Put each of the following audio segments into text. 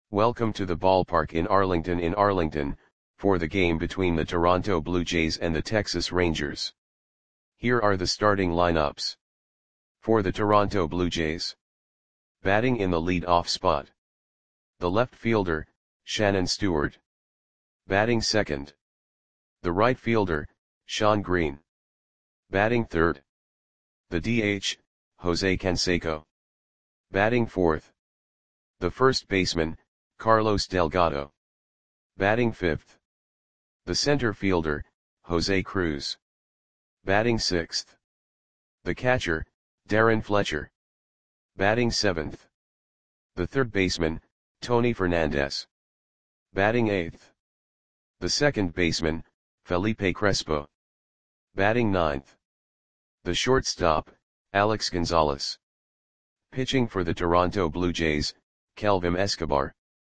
Welcome to the ballpark in Arlington, for the game between the Toronto Blue Jays and the Texas Rangers. Here are the starting lineups. For the Toronto Blue Jays. Batting in the lead-off spot. The left fielder, Shannon Stewart. Batting second. The right fielder, Shawn Green. Batting third. The DH, Jose Canseco. Batting fourth. The first baseman, Carlos Delgado. Batting fifth. The center fielder, Jose Cruz. Batting sixth. The catcher, Darren Fletcher. Batting seventh. The third baseman, Tony Fernandez. Batting eighth. The second baseman, Felipe Crespo. Batting ninth. The shortstop, Alex Gonzalez. Pitching for the Toronto Blue Jays, Kelvin Escobar.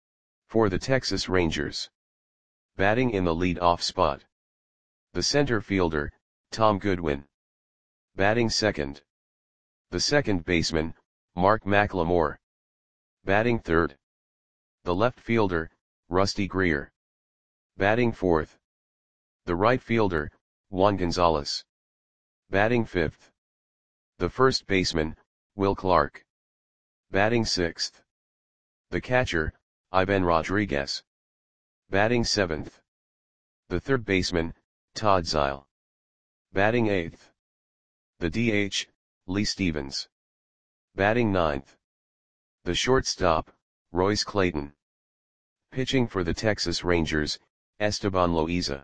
For the Texas Rangers. Batting in the lead-off spot. The center fielder, Tom Goodwin. Batting second. The second baseman, Mark McLemore. Batting third. The left fielder, Rusty Greer. Batting fourth. The right fielder, Juan Gonzalez. Batting fifth. The first baseman, Will Clark. Batting sixth. The catcher, Ivan Rodriguez. Batting seventh. The third baseman, Todd Zeile. Batting eighth. The DH, Lee Stevens. Batting ninth. The shortstop, Royce Clayton. Pitching for the Texas Rangers, Esteban Loaiza.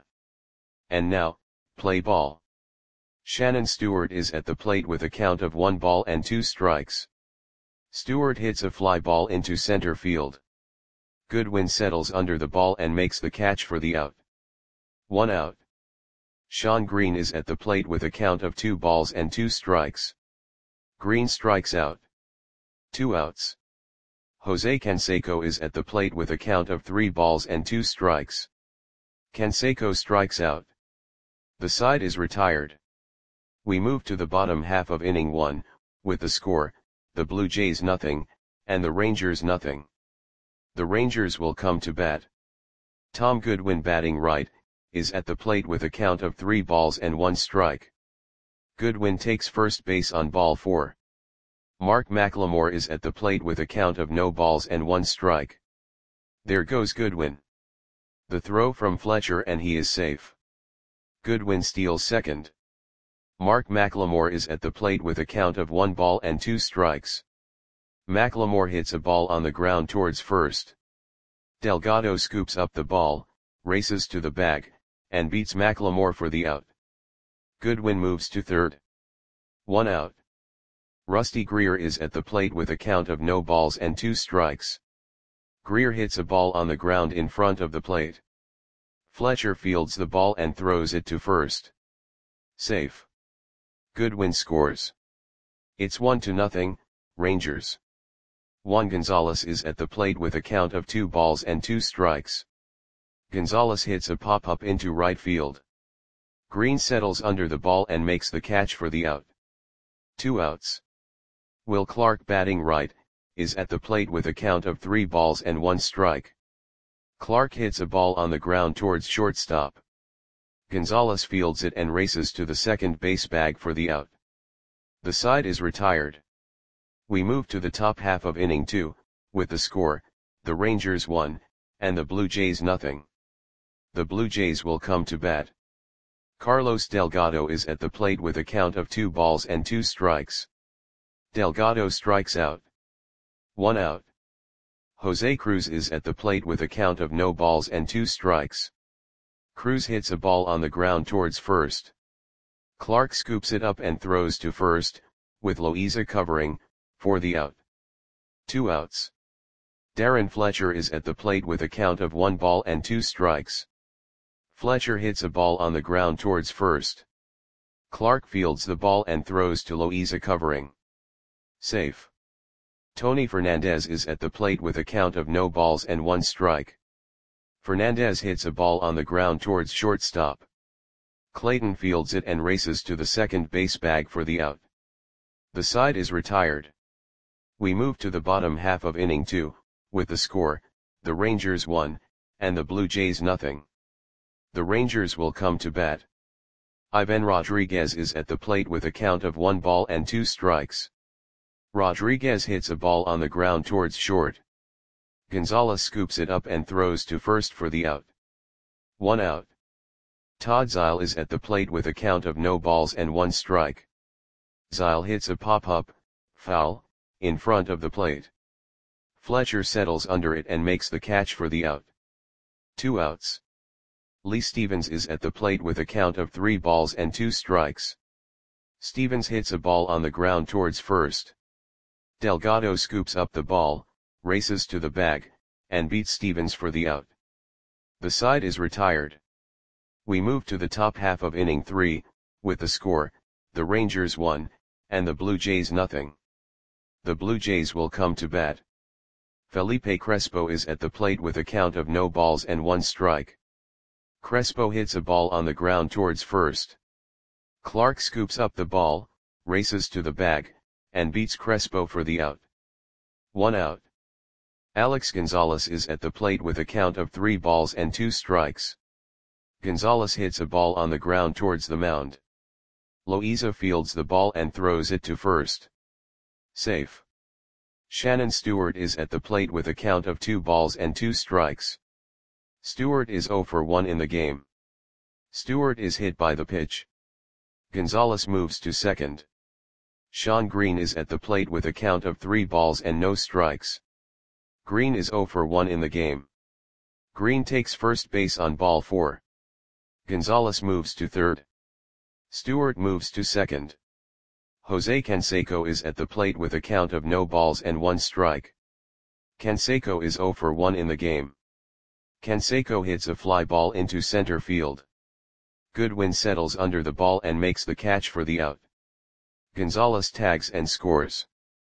And now, play ball. Shannon Stewart is at the plate with a count of 1 ball and 2 strikes. Stewart hits a fly ball into center field. Goodwin settles under the ball and makes the catch for the out. 1 out. Shawn Green is at the plate with a count of 2 balls and 2 strikes. Green strikes out. 2 outs. Jose Canseco is at the plate with a count of 3 balls and 2 strikes. Canseco strikes out. The side is retired. We move to the bottom half of inning 1, with the score, the Blue Jays 0, and the Rangers 0. The Rangers will come to bat. Tom Goodwin, batting right, is at the plate with a count of 3 balls and 1 strike. Goodwin takes first base on ball 4. Mark McLemore is at the plate with a count of no balls and 1 strike. There goes Goodwin. The throw from Fletcher and he is safe. Goodwin steals second. Mark McLemore is at the plate with a count of 1 ball and 2 strikes. McLemore hits a ball on the ground towards first. Delgado scoops up the ball, races to the bag, and beats McLemore for the out. Goodwin moves to third. 1 out. Rusty Greer is at the plate with a count of no balls and 2 strikes. Greer hits a ball on the ground in front of the plate. Fletcher fields the ball and throws it to first. Safe. Goodwin scores. It's 1-0, Rangers. Juan Gonzalez is at the plate with a count of 2 balls and 2 strikes. Gonzalez hits a pop-up into right field. Green settles under the ball and makes the catch for the out. 2 outs. Will Clark, batting right, is at the plate with a count of 3 balls and 1 strike. Clark hits a ball on the ground towards shortstop. Gonzalez fields it and races to the second base bag for the out. The side is retired. We move to the top half of inning 2, with the score, the Rangers 1, and the Blue Jays 0. The Blue Jays will come to bat. Carlos Delgado is at the plate with a count of 2 balls and 2 strikes. Delgado strikes out. 1 out. Jose Cruz is at the plate with a count of no balls and 2 strikes. Cruz hits a ball on the ground towards first. Clark scoops it up and throws to first, with Loaiza covering, for the out. 2 outs. Darren Fletcher is at the plate with a count of 1 ball and 2 strikes. Fletcher hits a ball on the ground towards first. Clark fields the ball and throws to Loaiza covering. Safe. Tony Fernandez is at the plate with a count of no balls and 1 strike. Fernandez hits a ball on the ground towards shortstop. Clayton fields it and races to the second base bag for the out. The side is retired. We move to the bottom half of inning 2, with the score, the Rangers 1, and the Blue Jays nothing. The Rangers will come to bat. Ivan Rodriguez is at the plate with a count of 1 ball and 2 strikes. Rodriguez hits a ball on the ground towards short. Gonzalez scoops it up and throws to first for the out. 1 out. Todd Zeile is at the plate with a count of no balls and 1 strike. Zeile hits a pop-up, foul, in front of the plate. Fletcher settles under it and makes the catch for the out. 2 outs. Lee Stevens is at the plate with a count of 3 balls and 2 strikes. Stevens hits a ball on the ground towards first. Delgado scoops up the ball, races to the bag, and beats Stevens for the out. The side is retired. We move to the top half of inning 3, with the score, the Rangers 1, and the Blue Jays nothing. The Blue Jays will come to bat. Felipe Crespo is at the plate with a count of no balls and 1 strike. Crespo hits a ball on the ground towards first. Clark scoops up the ball, races to the bag, and beats Crespo for the out. 1 out. Alex Gonzalez is at the plate with a count of 3 balls and 2 strikes. Gonzalez hits a ball on the ground towards the mound. Loaiza fields the ball and throws it to first. Safe. Shannon Stewart is at the plate with a count of 2 balls and 2 strikes. Stewart is 0 for 1 in the game. Stewart is hit by the pitch. Gonzalez moves to second. Sean Green is at the plate with a count of 3 balls and no strikes. Green is 0 for 1 in the game. Green takes first base on ball 4. Gonzalez moves to third. Stewart moves to second. Jose Canseco is at the plate with a count of no balls and 1 strike. Canseco is 0 for 1 in the game. Canseco hits a fly ball into center field. Goodwin settles under the ball and makes the catch for the out. Gonzalez tags and scores.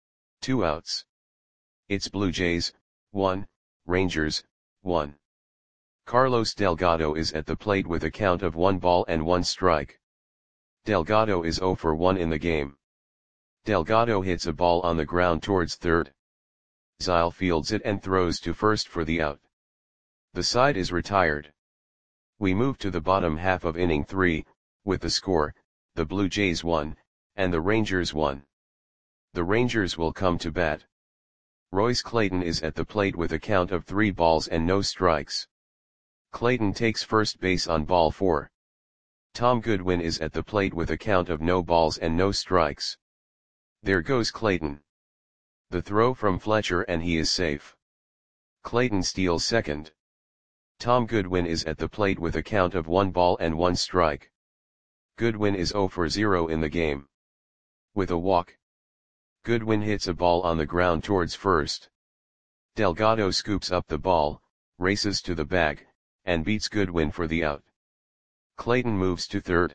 2 outs. It's Blue Jays, 1, Rangers, 1. Carlos Delgado is at the plate with a count of 1 ball and 1 strike. Delgado is 0 for 1 in the game. Delgado hits a ball on the ground towards third. Zeile fields it and throws to first for the out. The side is retired. We move to the bottom half of inning 3, with the score, the Blue Jays 1, and the Rangers 1. The Rangers will come to bat. Royce Clayton is at the plate with a count of 3 balls and no strikes. Clayton takes first base on ball 4. Tom Goodwin is at the plate with a count of no balls and no strikes. There goes Clayton. The throw from Fletcher and he is safe. Clayton steals second. Tom Goodwin is at the plate with a count of 1 ball and 1 strike. Goodwin is 0 for 0 in the game. With a walk. Goodwin hits a ball on the ground towards first. Delgado scoops up the ball, races to the bag, and beats Goodwin for the out. Clayton moves to third.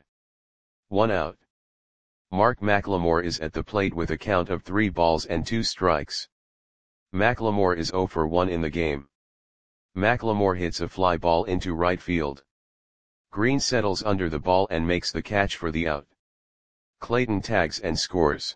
1 out. Mark McLemore is at the plate with a count of 3 balls and 2 strikes. McLemore is 0 for 1 in the game. McLemore hits a fly ball into right field. Green settles under the ball and makes the catch for the out. Clayton tags and scores.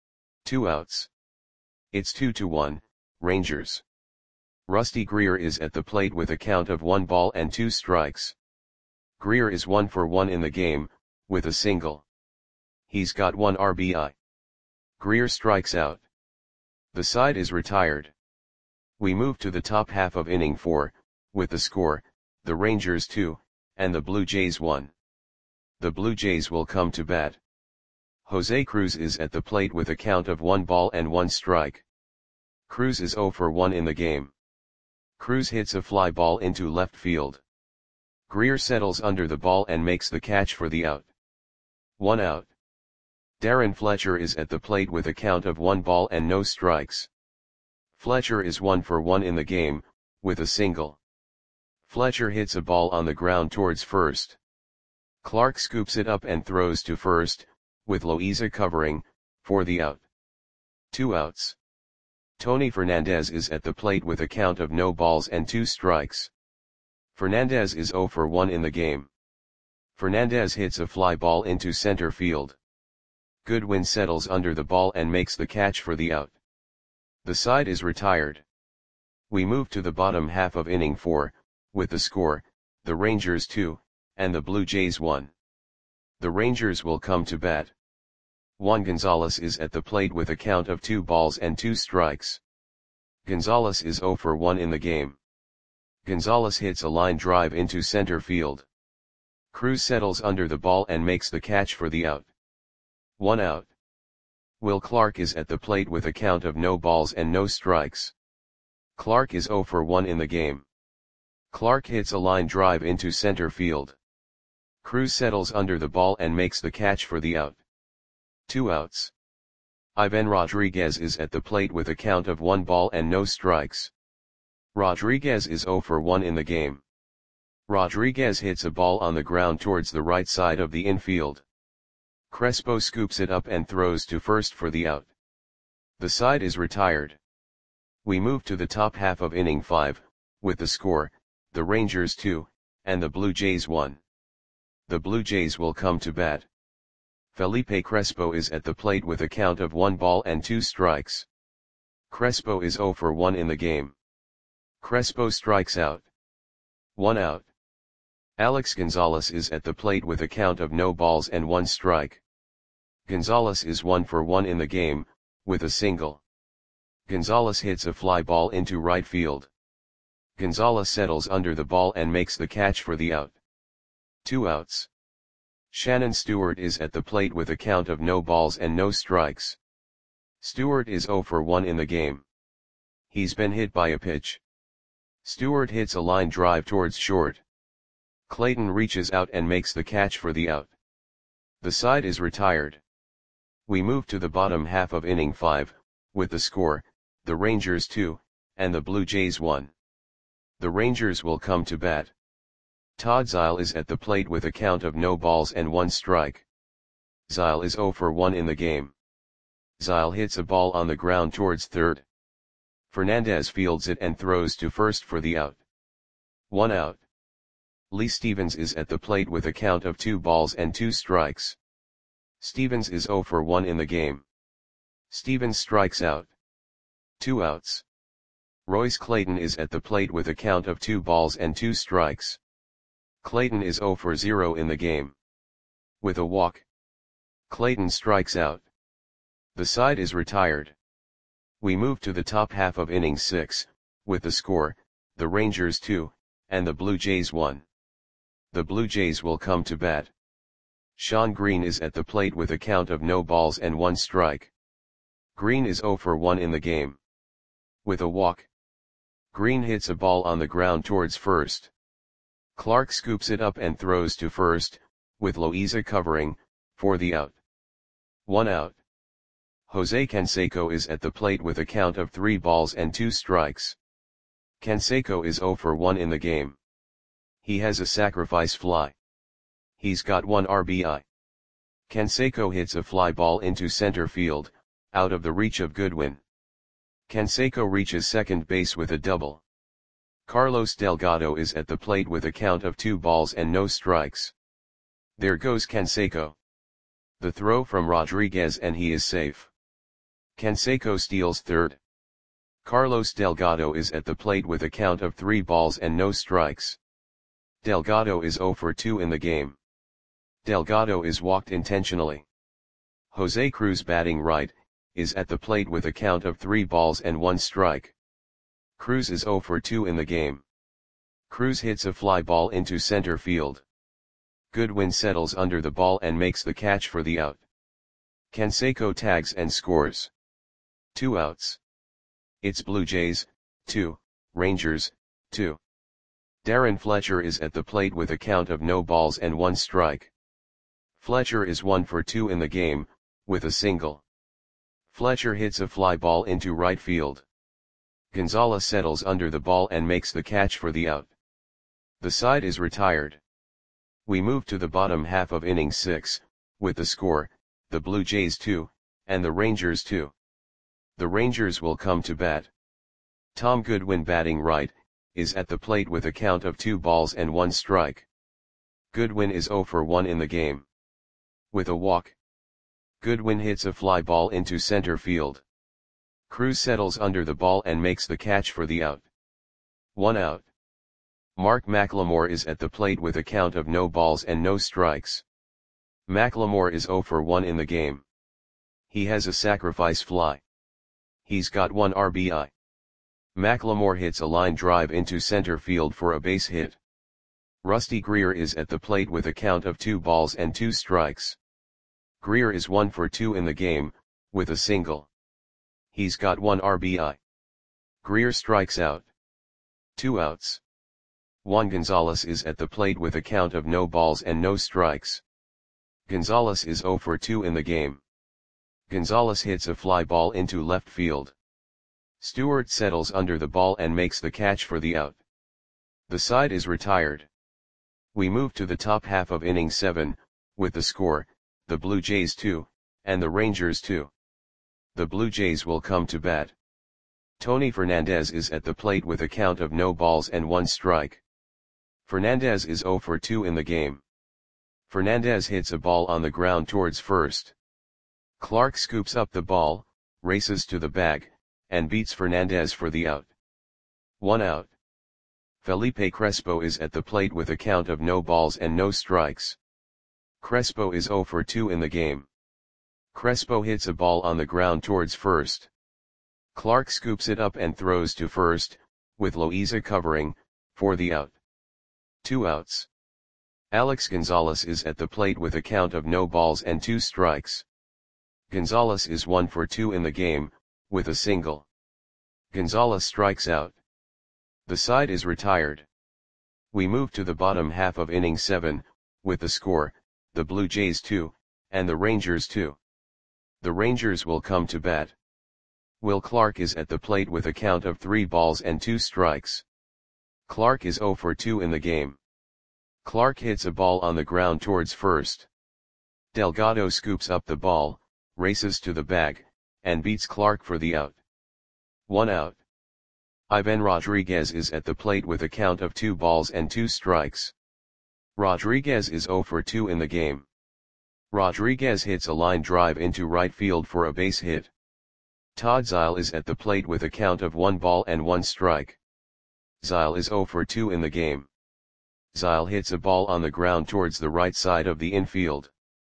2 outs. It's 2-1, Rangers. Rusty Greer is at the plate with a count of 1 ball and 2 strikes. Greer is 1 for 1 in the game, with a single. He's got 1 RBI. Greer strikes out. The side is retired. We move to the top half of inning 4, with the score, the Rangers 2, and the Blue Jays 1. The Blue Jays will come to bat. Jose Cruz is at the plate with a count of 1 ball and 1 strike. Cruz is 0 for 1 in the game. Cruz hits a fly ball into left field. Greer settles under the ball and makes the catch for the out. 1 out. Darren Fletcher is at the plate with a count of 1 ball and no strikes. Fletcher is 1 for 1 in the game, with a single. Fletcher hits a ball on the ground towards first. Clark scoops it up and throws to first, with Loaiza covering, for the out. 2 outs. Tony Fernandez is at the plate with a count of no balls and 2 strikes. Fernandez is 0 for 1 in the game. Fernandez hits a fly ball into center field. Goodwin settles under the ball and makes the catch for the out. The side is retired. We move to the bottom half of inning 4, with the score, the Rangers 2, and the Blue Jays 1. The Rangers will come to bat. Juan Gonzalez is at the plate with a count of 2 balls and 2 strikes. Gonzalez is 0 for 1 in the game. Gonzalez hits a line drive into center field. Cruz settles under the ball and makes the catch for the out. 1 out. Will Clark is at the plate with a count of no balls and no strikes. Clark is 0 for 1 in the game. Clark hits a line drive into center field. Cruz settles under the ball and makes the catch for the out. 2 outs. Ivan Rodriguez is at the plate with a count of 1 ball and no strikes. Rodriguez is 0 for 1 in the game. Rodriguez hits a ball on the ground towards the right side of the infield. Crespo scoops it up and throws to first for the out. The side is retired. We move to the top half of inning 5, with the score, the Rangers 2, and the Blue Jays 1. The Blue Jays will come to bat. Felipe Crespo is at the plate with a count of 1 ball and 2 strikes. Crespo is 0 for 1 in the game. Crespo strikes out. 1 out. Alex Gonzalez is at the plate with a count of no balls and 1 strike. Gonzalez is 1 for 1 in the game, with a single. Gonzalez hits a fly ball into right field. Gonzalez settles under the ball and makes the catch for the out. 2 outs. Shannon Stewart is at the plate with a count of no balls and no strikes. Stewart is 0 for 1 in the game. He's been hit by a pitch. Stewart hits a line drive towards short. Clayton reaches out and makes the catch for the out. The side is retired. We move to the bottom half of inning 5, with the score, the Rangers 2, and the Blue Jays 1. The Rangers will come to bat. Todd Zeile is at the plate with a count of no balls and 1 strike. Zeile is 0 for 1 in the game. Zeile hits a ball on the ground towards third. Fernandez fields it and throws to first for the out. 1 out. Lee Stevens is at the plate with a count of 2 balls and 2 strikes. Stevens is 0 for 1 in the game. Stevens strikes out. 2 outs. Royce Clayton is at the plate with a count of 2 balls and 2 strikes. Clayton is 0 for 0 in the game. With a walk. Clayton strikes out. The side is retired. We move to the top half of inning 6, with the score, the Rangers 2, and the Blue Jays 1. The Blue Jays will come to bat. Sean Green is at the plate with a count of no balls and 1 strike. Green is 0 for 1 in the game. With a walk. Green hits a ball on the ground towards first. Clark scoops it up and throws to first, with Loaiza covering, for the out. 1 out. Jose Canseco is at the plate with a count of 3 balls and 2 strikes. Canseco is 0 for 1 in the game. He has a sacrifice fly. He's got 1 RBI. Canseco hits a fly ball into center field, out of the reach of Goodwin. Canseco reaches second base with a double. Carlos Delgado is at the plate with a count of 2 balls and no strikes. There goes Canseco. The throw from Rodriguez and he is safe. Canseco steals third. Carlos Delgado is at the plate with a count of 3 balls and no strikes. Delgado is 0 for 2 in the game. Delgado is walked intentionally. Jose Cruz, batting right, is at the plate with a count of 3 balls and 1 strike. Cruz is 0 for 2 in the game. Cruz hits a fly ball into center field. Goodwin settles under the ball and makes the catch for the out. Canseco tags and scores. 2 outs. It's Blue Jays, 2, Rangers, 2. Darren Fletcher is at the plate with a count of no balls and 1 strike. Fletcher is 1 for 2 in the game, with a single. Fletcher hits a fly ball into right field. Gonzalez settles under the ball and makes the catch for the out. The side is retired. We move to the bottom half of inning 6, with the score, the Blue Jays 2, and the Rangers 2. The Rangers will come to bat. Tom Goodwin, batting right, is at the plate with a count of 2 balls and 1 strike. Goodwin is 0 for 1 in the game. With a walk. Goodwin hits a fly ball into center field. Cruz settles under the ball and makes the catch for the out. 1 out. Mark McLemore is at the plate with a count of no balls and no strikes. McLemore is 0 for 1 in the game. He has a sacrifice fly. He's got 1 RBI. McLemore hits a line drive into center field for a base hit. Rusty Greer is at the plate with a count of 2 balls and 2 strikes. Greer is 1 for 2 in the game, with a single. He's got 1 RBI. Greer strikes out. 2 outs. Juan Gonzalez is at the plate with a count of no balls and no strikes. Gonzalez is 0 for 2 in the game. Gonzalez hits a fly ball into left field. Stewart settles under the ball and makes the catch for the out. The side is retired. We move to the top half of inning 7, with the score, the Blue Jays 2, and the Rangers 2. The Blue Jays will come to bat. Tony Fernandez is at the plate with a count of no balls and 1 strike. Fernandez is 0 for 2 in the game. Fernandez hits a ball on the ground towards first. Clark scoops up the ball, races to the bag, and beats Fernandez for the out. 1 out. Felipe Crespo is at the plate with a count of no balls and no strikes. Crespo is 0 for 2 in the game. Crespo hits a ball on the ground towards first. Clark scoops it up and throws to first, with Loaiza covering, for the out. 2 outs. Alex Gonzalez is at the plate with a count of no balls and 2 strikes. Gonzalez is 1 for 2 in the game, with a single. Gonzalez strikes out. The side is retired. We move to the bottom half of inning 7, with the score, the Blue Jays 2, and the Rangers 2. The Rangers will come to bat. Will Clark is at the plate with a count of 3 balls and 2 strikes. Clark is 0 for 2 in the game. Clark hits a ball on the ground towards first. Delgado scoops up the ball, races to the bag, and beats Clark for the out. 1 out. Ivan Rodriguez is at the plate with a count of 2 balls and 2 strikes. Rodriguez is 0 for 2 in the game. Rodriguez hits a line drive into right field for a base hit. Todd Zeile is at the plate with a count of 1 ball and 1 strike. Zeile is 0 for 2 in the game. Zeile hits a ball on the ground towards the right side of the infield.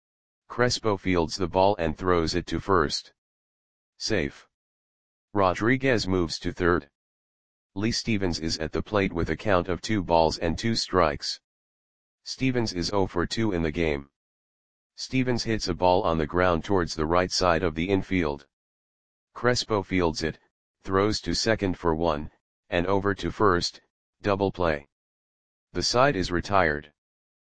Crespo fields the ball and throws it to first. Safe. Rodriguez moves to third. Lee Stevens is at the plate with a count of 2 balls and 2 strikes. Stevens is 0 for 2 in the game. Stevens hits a ball on the ground towards the right side of the infield. Crespo fields it, throws to second for 1, and over to first, double play. The side is retired.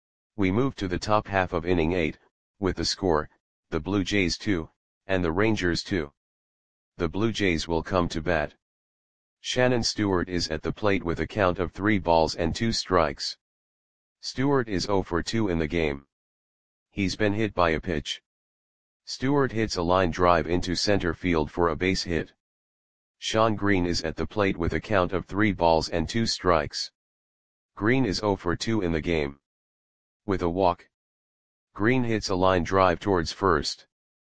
We move to the top half of inning 8, with the score, the Blue Jays 2, and the Rangers 2. The Blue Jays will come to bat. Shannon Stewart is at the plate with a count of 3 balls and 2 strikes. Stewart is 0 for 2 in the game. He's been hit by a pitch. Stewart hits a line drive into center field for a base hit. Sean Green is at the plate with a count of 3 balls and 2 strikes. Green is 0 for 2 in the game. With a walk. Green hits a line drive towards first.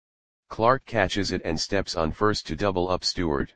Clark catches it and steps on first to double up Stewart.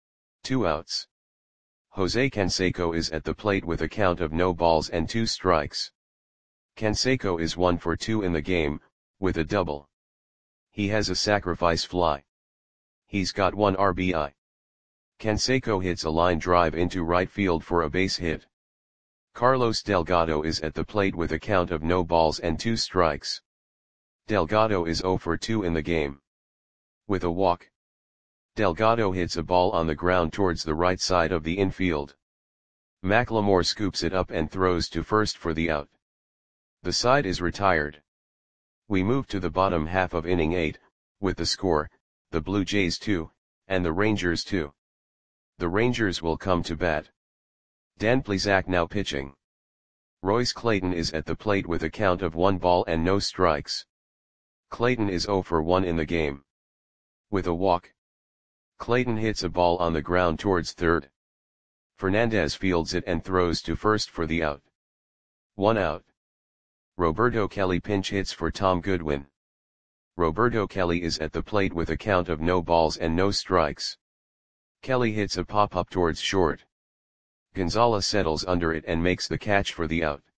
2 outs. Jose Canseco is at the plate with a count of no balls and 2 strikes. Canseco is 1 for 2 in the game, with a double. He has a sacrifice fly. He's got 1 RBI. Canseco hits a line drive into right field for a base hit. Carlos Delgado is at the plate with a count of no balls and 2 strikes. Delgado is 0 for 2 in the game. With a walk. Delgado hits a ball on the ground towards the right side of the infield. McLemore scoops it up and throws to first for the out. The side is retired. We move to the bottom half of inning 8, with the score, the Blue Jays 2, and the Rangers 2. The Rangers will come to bat. Dan Plesac now pitching. Royce Clayton is at the plate with a count of 1 ball and no strikes. Clayton is 0 for 1 in the game. With a walk. Clayton hits a ball on the ground towards third. Fernandez fields it and throws to first for the out. 1 out. Roberto Kelly pinch hits for Tom Goodwin. Roberto Kelly is at the plate with a count of no balls and no strikes. Kelly hits a pop-up towards short. Gonzalez settles under it and makes the catch for the out.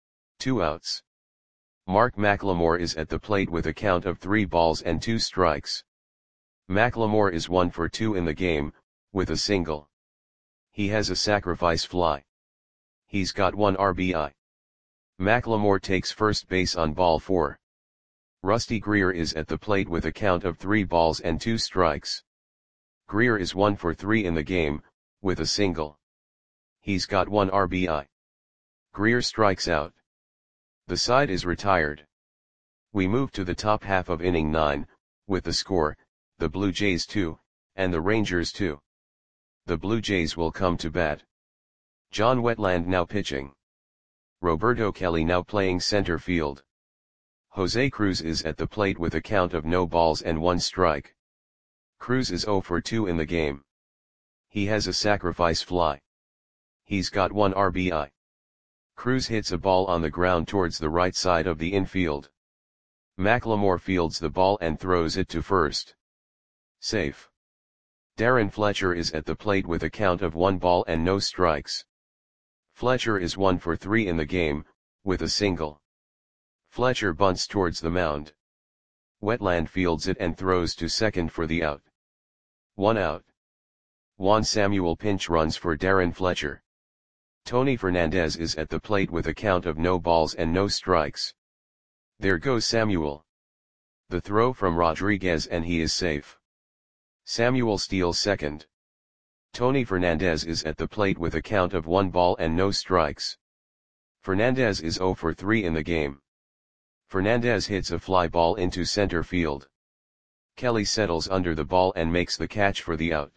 2 outs. Mark McLemore is at the plate with a count of 3 balls and 2 strikes. McLemore is 1 for 2 in the game, with a single. He has a sacrifice fly. He's got 1 RBI. McLemore takes first base on ball 4. Rusty Greer is at the plate with a count of 3 balls and 2 strikes. Greer is 1 for 3 in the game, with a single. He's got 1 RBI. Greer strikes out. The side is retired. We move to the top half of inning 9, with the score, the Blue Jays 2, and the Rangers 2. The Blue Jays will come to bat. John Wetland now pitching. Roberto Kelly now playing center field. Jose Cruz is at the plate with a count of no balls and 1 strike. Cruz is 0 for 2 in the game. He has a sacrifice fly. He's got 1 RBI. Cruz hits a ball on the ground towards the right side of the infield. McLemore fields the ball and throws it to first. Safe. Darren Fletcher is at the plate with a count of 1 ball and no strikes. Fletcher is 1 for 3 in the game, with a single. Fletcher bunts towards the mound. Wetland fields it and throws to second for the out. 1 out. Juan Samuel pinch runs for Darren Fletcher. Tony Fernandez is at the plate with a count of no balls and no strikes. There goes Samuel. The throw from Rodriguez and he is safe. Samuel steals second. Tony Fernandez is at the plate with a count of 1 ball and no strikes. Fernandez is 0 for 3 in the game. Fernandez hits a fly ball into center field. Kelly settles under the ball and makes the catch for the out.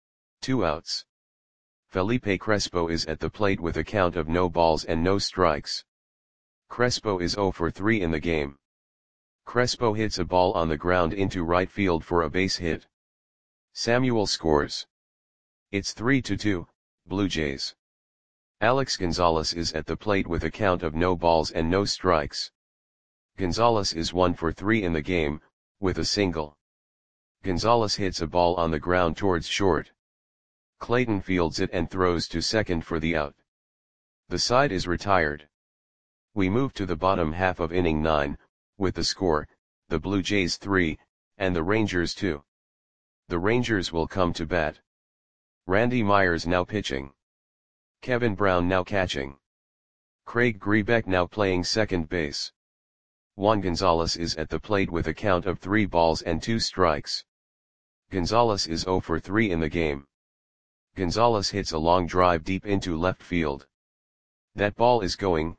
2 outs. Felipe Crespo is at the plate with a count of no balls and no strikes. Crespo is 0 for 3 in the game. Crespo hits a ball on the ground into right field for a base hit. Samuel scores. It's 3-2, Blue Jays. Alex Gonzalez is at the plate with a count of no balls and no strikes. Gonzalez is 1 for 3 in the game, with a single. Gonzalez hits a ball on the ground towards short. Clayton fields it and throws to second for the out. The side is retired. We move to the bottom half of inning 9, with the score, the Blue Jays 3, and the Rangers 2. The Rangers will come to bat. Randy Myers now pitching. Kevin Brown now catching. Craig Grebeck now playing second base. Juan Gonzalez is at the plate with a count of 3 balls and 2 strikes. Gonzalez is 0 for 3 in the game. Gonzalez hits a long drive deep into left field. That ball is gone.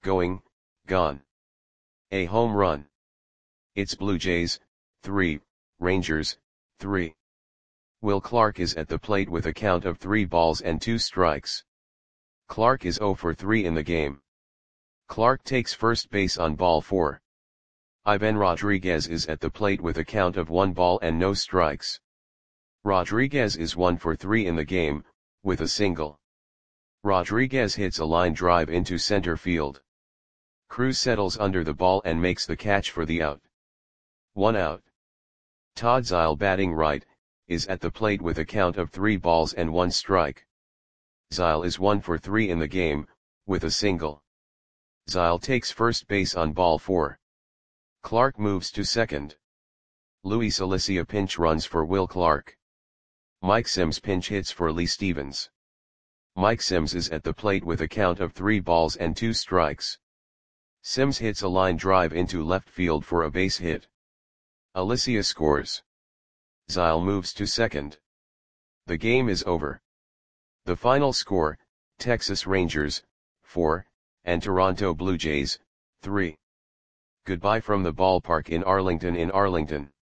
A home run. It's Blue Jays, 3, Rangers, 3. Will Clark is at the plate with a count of 3 balls and 2 strikes. Clark is 0 for 3 in the game. Clark takes first base on ball 4. Ivan Rodriguez is at the plate with a count of 1 ball and no strikes. Rodriguez is 1 for 3 in the game, with a single. Rodriguez hits a line drive into center field. Cruz settles under the ball and makes the catch for the out. 1 out. Todd Zeile batting right, is at the plate with a count of 3 balls and 1 strike. Zeile is 1 for 3 in the game, with a single. Zeile takes first base on ball 4. Clark moves to second. Luis Alicia pinch runs for Will Clark. Mike Sims pinch hits for Lee Stevens. Mike Sims is at the plate with a count of 3 balls and 2 strikes. Sims hits a line drive into left field for a base hit. Alicia scores. Zeile moves to second. The game is over. The final score, Texas Rangers, 4, and Toronto Blue Jays, 3. Goodbye from the ballpark in Arlington.